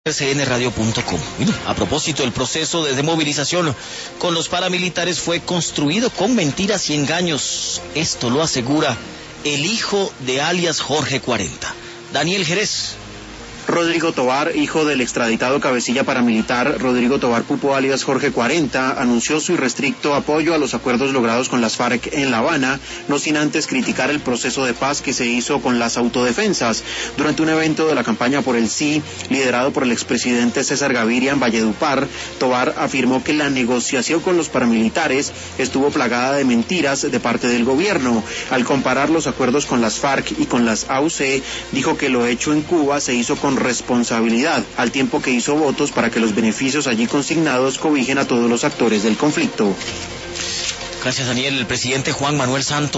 cnradio.com. A propósito, el proceso de desmovilización con los paramilitares fue construido con mentiras y engaños. Esto lo asegura el hijo de alias Jorge 40, Daniel Jerez. Rodrigo Tovar, hijo del extraditado cabecilla paramilitar Rodrigo Tovar Pupo alias Jorge 40, anunció su irrestricto apoyo a los acuerdos logrados con las FARC en La Habana, no sin antes criticar el proceso de paz que se hizo con las autodefensas. Durante un evento de la campaña por el Sí, liderado por el expresidente César Gaviria en Valledupar, Tovar afirmó que la negociación con los paramilitares estuvo plagada de mentiras de parte del gobierno. Al comparar los acuerdos con las FARC y con las AUC, dijo que lo hecho en Cuba se hizo con responsabilidad, al tiempo que hizo votos para que los beneficios allí consignados cobijen a todos los actores del conflicto. Gracias, Daniel. El presidente Juan Manuel Santos